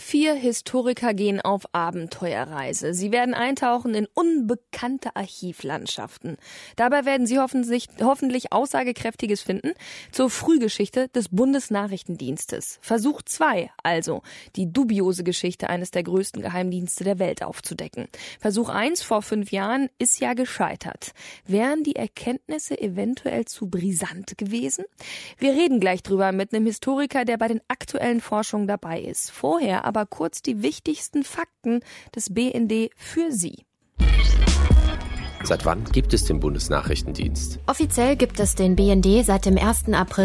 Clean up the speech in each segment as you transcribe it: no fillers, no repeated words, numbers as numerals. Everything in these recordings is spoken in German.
4 Historiker gehen auf Abenteuerreise. Sie werden eintauchen in unbekannte Archivlandschaften. Dabei werden sie hoffentlich Aussagekräftiges finden zur Frühgeschichte des Bundesnachrichtendienstes. Versuch 2, also die dubiose Geschichte eines der größten Geheimdienste der Welt aufzudecken. Versuch 1 vor 5 Jahren ist ja gescheitert. Wären die Erkenntnisse eventuell zu brisant gewesen? Wir reden gleich drüber mit einem Historiker, der bei den aktuellen Forschungen dabei ist. Vorher aber kurz die wichtigsten Fakten des BND für Sie. Seit wann gibt es den Bundesnachrichtendienst? Offiziell gibt es den BND seit dem 1. April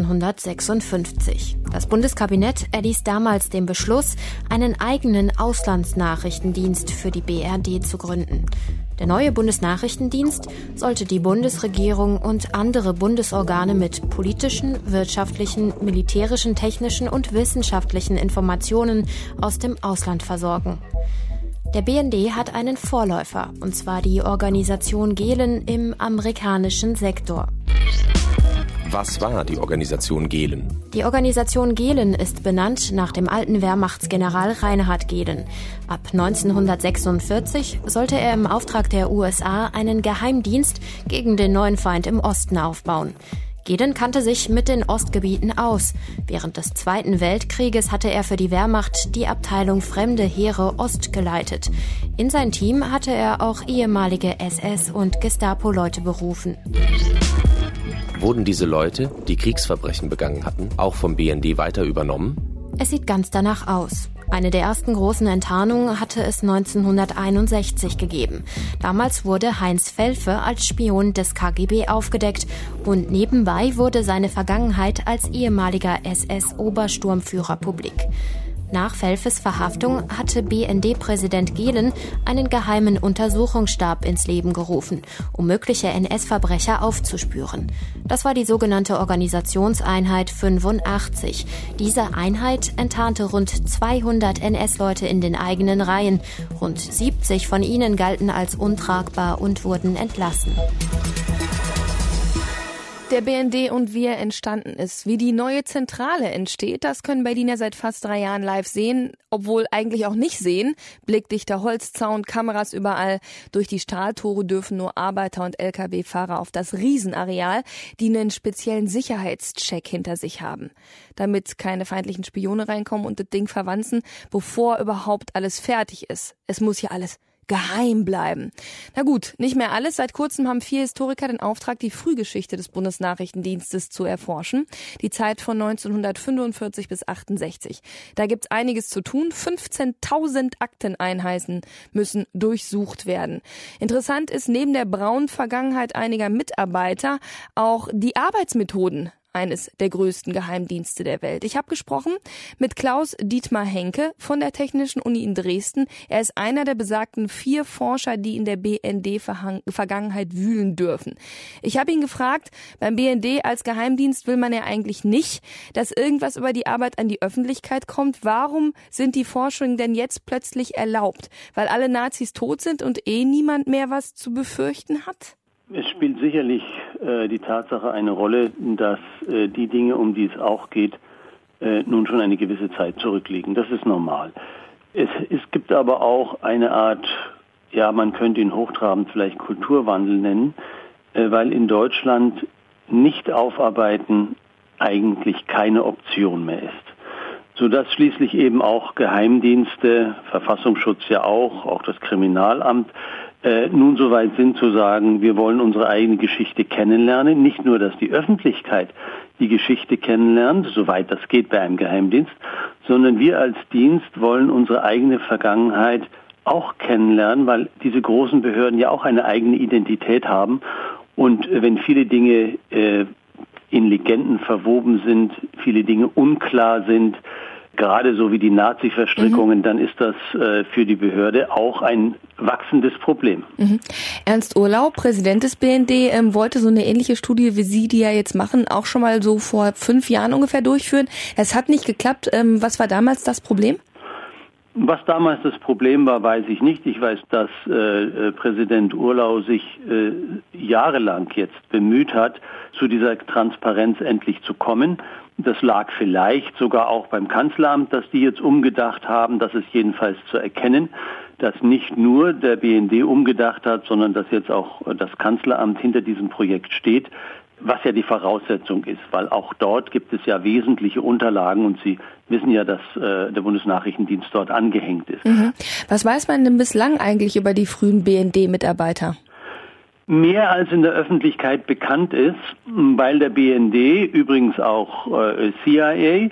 1956. Das Bundeskabinett erließ damals den Beschluss, einen eigenen Auslandsnachrichtendienst für die BRD zu gründen. Der neue Bundesnachrichtendienst sollte die Bundesregierung und andere Bundesorgane mit politischen, wirtschaftlichen, militärischen, technischen und wissenschaftlichen Informationen aus dem Ausland versorgen. Der BND hat einen Vorläufer, und zwar die Organisation Gehlen im amerikanischen Sektor. Was war die Organisation Gehlen? Die Organisation Gehlen ist benannt nach dem alten Wehrmachtsgeneral Reinhard Gehlen. Ab 1946 sollte er im Auftrag der USA einen Geheimdienst gegen den neuen Feind im Osten aufbauen. Gehlen kannte sich mit den Ostgebieten aus. Während des Zweiten Weltkrieges hatte er für die Wehrmacht die Abteilung Fremde Heere Ost geleitet. In sein Team hatte er auch ehemalige SS- und Gestapo-Leute berufen. Wurden diese Leute, die Kriegsverbrechen begangen hatten, auch vom BND weiter übernommen? Es sieht ganz danach aus. Eine der ersten großen Enttarnungen hatte es 1961 gegeben. Damals wurde Heinz Felfe als Spion des KGB aufgedeckt und nebenbei wurde seine Vergangenheit als ehemaliger SS-Obersturmführer publik. Nach Felfes Verhaftung hatte BND-Präsident Gehlen einen geheimen Untersuchungsstab ins Leben gerufen, um mögliche NS-Verbrecher aufzuspüren. Das war die sogenannte Organisationseinheit 85. Diese Einheit enttarnte rund 200 NS-Leute in den eigenen Reihen. Rund 70 von ihnen galten als untragbar und wurden entlassen. Der BND und wie er entstanden ist. Wie die neue Zentrale entsteht, das können Berliner seit fast 3 Jahren live sehen, obwohl eigentlich auch nicht sehen. Blickdichter Holzzaun, Kameras überall. Durch die Stahltore dürfen nur Arbeiter und Lkw-Fahrer auf das Riesenareal, die einen speziellen Sicherheitscheck hinter sich haben. Damit keine feindlichen Spione reinkommen und das Ding verwanzen, bevor überhaupt alles fertig ist. Es muss hier alles geheim bleiben. Na gut, nicht mehr alles. Seit kurzem haben 4 Historiker den Auftrag, die Frühgeschichte des Bundesnachrichtendienstes zu erforschen. Die Zeit von 1945 bis 68. Da gibt's einiges zu tun. 15.000 Akteneinheiten müssen durchsucht werden. Interessant ist neben der braunen Vergangenheit einiger Mitarbeiter auch die Arbeitsmethoden eines der größten Geheimdienste der Welt. Ich habe gesprochen mit Klaus Dietmar Henke von der Technischen Uni in Dresden. Er ist einer der besagten 4 Forscher, die in der BND-Vergangenheit wühlen dürfen. Ich habe ihn gefragt, beim BND als Geheimdienst will man ja eigentlich nicht, dass irgendwas über die Arbeit an die Öffentlichkeit kommt. Warum sind die Forschungen denn jetzt plötzlich erlaubt? Weil alle Nazis tot sind und niemand mehr was zu befürchten hat? Es spielt sicherlich die Tatsache eine Rolle, dass die Dinge, um die es auch geht, nun schon eine gewisse Zeit zurückliegen. Das ist normal. Es gibt aber auch eine Art, ja, man könnte ihn hochtrabend vielleicht Kulturwandel nennen, weil in Deutschland nicht aufarbeiten eigentlich keine Option mehr ist. Sodass schließlich eben auch Geheimdienste, Verfassungsschutz ja auch das Kriminalamt, nun soweit sind zu sagen, wir wollen unsere eigene Geschichte kennenlernen. Nicht nur, dass die Öffentlichkeit die Geschichte kennenlernt, soweit das geht bei einem Geheimdienst, sondern wir als Dienst wollen unsere eigene Vergangenheit auch kennenlernen, weil diese großen Behörden ja auch eine eigene Identität haben. Und wenn viele Dinge in Legenden verwoben sind, viele Dinge unklar sind, gerade so wie die Nazi-Verstrickungen, dann ist das für die Behörde auch ein wachsendes Problem. Ernst Urlau, Präsident des BND, wollte so eine ähnliche Studie, wie Sie die ja jetzt machen, auch schon mal so vor 5 Jahren ungefähr durchführen. Es hat nicht geklappt. Was war damals das Problem? Was damals das Problem war, weiß ich nicht. Ich weiß, dass Präsident Urlau sich jahrelang jetzt bemüht hat, zu dieser Transparenz endlich zu kommen. Das lag vielleicht sogar auch beim Kanzleramt, dass die jetzt umgedacht haben. Das ist jedenfalls zu erkennen, dass nicht nur der BND umgedacht hat, sondern dass jetzt auch das Kanzleramt hinter diesem Projekt steht, was ja die Voraussetzung ist, weil auch dort gibt es ja wesentliche Unterlagen und Sie wissen ja, dass der Bundesnachrichtendienst dort angehängt ist. Mhm. Was weiß man denn bislang eigentlich über die frühen BND-Mitarbeiter? Mehr als in der Öffentlichkeit bekannt ist, weil der BND, übrigens auch CIA,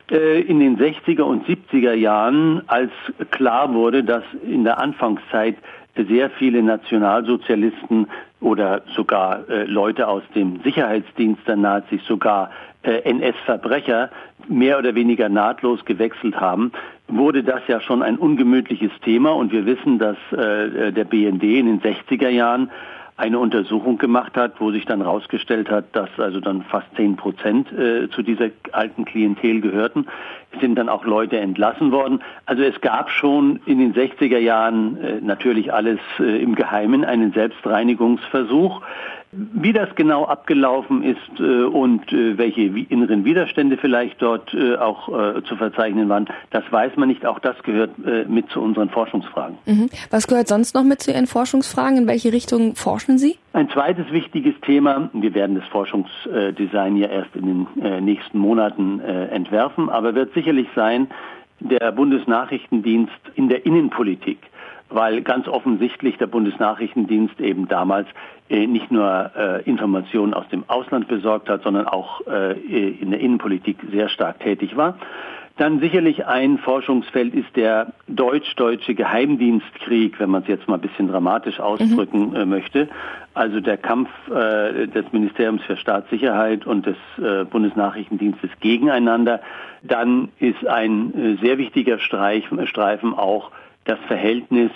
in den 60er und 70er Jahren, als klar wurde, dass in der Anfangszeit sehr viele Nationalsozialisten oder sogar Leute aus dem Sicherheitsdienst der Nazis, sogar NS-Verbrecher mehr oder weniger nahtlos gewechselt haben, wurde das ja schon ein ungemütliches Thema. Und wir wissen, dass der BND in den 60er Jahren eine Untersuchung gemacht hat, wo sich dann herausgestellt hat, dass also dann fast 10% zu dieser alten Klientel gehörten. Es sind dann auch Leute entlassen worden. Also es gab schon in den 60er Jahren natürlich alles im Geheimen, einen Selbstreinigungsversuch. Wie das genau abgelaufen ist und welche inneren Widerstände vielleicht dort auch zu verzeichnen waren, das weiß man nicht. Auch das gehört mit zu unseren Forschungsfragen. Mhm. Was gehört sonst noch mit zu Ihren Forschungsfragen? In welche Richtung forschen Sie? Ein zweites wichtiges Thema, wir werden das Forschungsdesign ja erst in den nächsten Monaten entwerfen, aber wird sicherlich sein, der Bundesnachrichtendienst in der Innenpolitik, weil ganz offensichtlich der Bundesnachrichtendienst eben damals nicht nur Informationen aus dem Ausland besorgt hat, sondern auch in der Innenpolitik sehr stark tätig war. Dann sicherlich ein Forschungsfeld ist der deutsch-deutsche Geheimdienstkrieg, wenn man es jetzt mal ein bisschen dramatisch ausdrücken möchte. Also der Kampf des Ministeriums für Staatssicherheit und des Bundesnachrichtendienstes gegeneinander. Dann ist ein sehr wichtiger Streifen auch das Verhältnis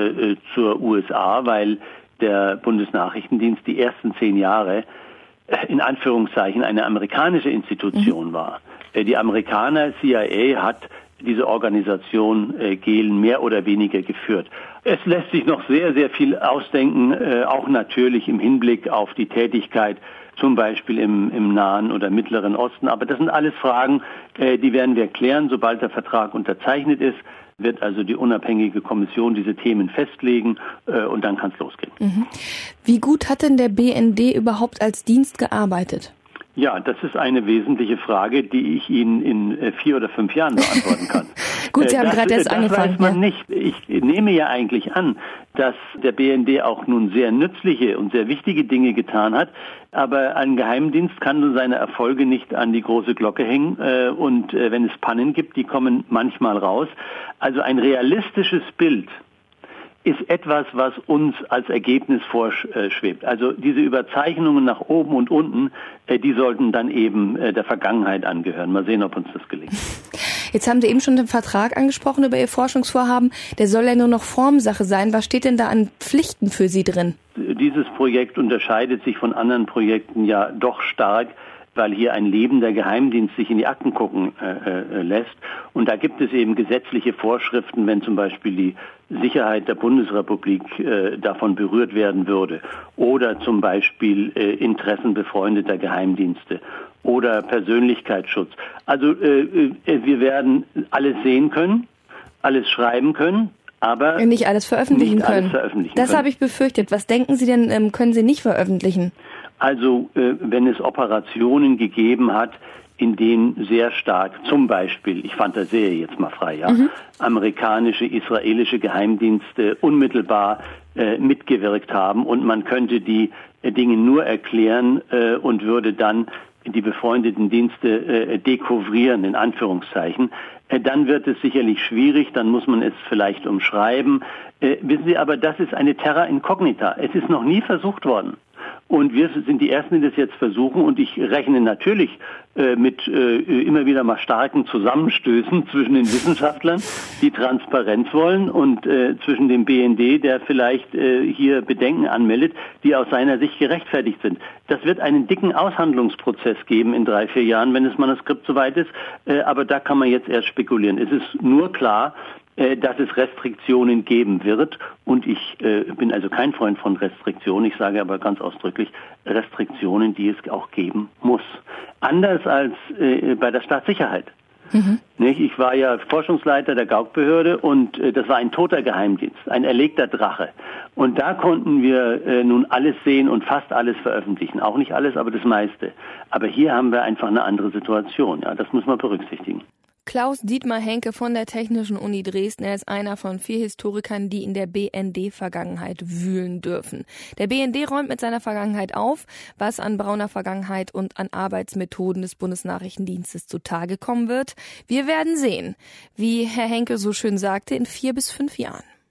zur USA, weil der Bundesnachrichtendienst die ersten 10 Jahre in Anführungszeichen eine amerikanische Institution war. Die Amerikaner, CIA, hat diese Organisation Gehlen mehr oder weniger geführt. Es lässt sich noch sehr, sehr viel ausdenken, auch natürlich im Hinblick auf die Tätigkeit zum Beispiel im Nahen oder Mittleren Osten. Aber das sind alles Fragen, die werden wir klären, sobald der Vertrag unterzeichnet ist. Wird also die unabhängige Kommission diese Themen festlegen und dann kann es losgehen. Mhm. Wie gut hat denn der BND überhaupt als Dienst gearbeitet? Ja, das ist eine wesentliche Frage, die ich Ihnen in 4 oder 5 Jahren beantworten kann. Gut, Sie haben gerade erst angefangen. Das weiß man nicht. Ich nehme ja eigentlich an, dass der BND auch nun sehr nützliche und sehr wichtige Dinge getan hat, aber ein Geheimdienst kann seine Erfolge nicht an die große Glocke hängen und wenn es Pannen gibt, die kommen manchmal raus. Also ein realistisches Bild ist etwas, was uns als Ergebnis vorschwebt. Also diese Überzeichnungen nach oben und unten, die sollten dann eben der Vergangenheit angehören. Mal sehen, ob uns das gelingt. Jetzt haben Sie eben schon den Vertrag angesprochen über Ihr Forschungsvorhaben. Der soll ja nur noch Formsache sein. Was steht denn da an Pflichten für Sie drin? Dieses Projekt unterscheidet sich von anderen Projekten ja doch stark, weil hier ein lebender Geheimdienst sich in die Akten gucken lässt. Und da gibt es eben gesetzliche Vorschriften, wenn zum Beispiel die Sicherheit der Bundesrepublik davon berührt werden würde oder zum Beispiel Interessen befreundeter Geheimdienste oder Persönlichkeitsschutz. Also wir werden alles sehen können, alles schreiben können, aber nicht alles veröffentlichen können. Das habe ich befürchtet. Was denken Sie denn, können Sie nicht veröffentlichen? Also wenn es Operationen gegeben hat, in denen sehr stark, zum Beispiel, ich fantasiere jetzt mal frei, ja, amerikanische, israelische Geheimdienste unmittelbar mitgewirkt haben und man könnte die Dinge nur erklären und würde dann die befreundeten Dienste dekouvrieren, in Anführungszeichen, dann wird es sicherlich schwierig, dann muss man es vielleicht umschreiben. Wissen Sie, aber das ist eine Terra incognita. Es ist noch nie versucht worden. Und wir sind die Ersten, die das jetzt versuchen. Und ich rechne natürlich mit immer wieder mal starken Zusammenstößen zwischen den Wissenschaftlern, die Transparenz wollen, und zwischen dem BND, der vielleicht hier Bedenken anmeldet, die aus seiner Sicht gerechtfertigt sind. Das wird einen dicken Aushandlungsprozess geben in 3-4 Jahren, wenn das Manuskript soweit ist. Aber da kann man jetzt erst spekulieren. Es ist nur klar, dass es Restriktionen geben wird. Und ich bin also kein Freund von Restriktionen. Ich sage aber ganz ausdrücklich Restriktionen, die es auch geben muss. Anders als bei der Staatssicherheit. Ich war ja Forschungsleiter der Gauk-Behörde und das war ein toter Geheimdienst, ein erlegter Drache. Und da konnten wir nun alles sehen und fast alles veröffentlichen. Auch nicht alles, aber das meiste. Aber hier haben wir einfach eine andere Situation. Ja, das muss man berücksichtigen. Klaus-Dietmar Henke von der Technischen Uni Dresden. Er ist einer von 4 Historikern, die in der BND-Vergangenheit wühlen dürfen. Der BND räumt mit seiner Vergangenheit auf, was an brauner Vergangenheit und an Arbeitsmethoden des Bundesnachrichtendienstes zutage kommen wird. Wir werden sehen, wie Herr Henke so schön sagte, in 4 bis 5 Jahren.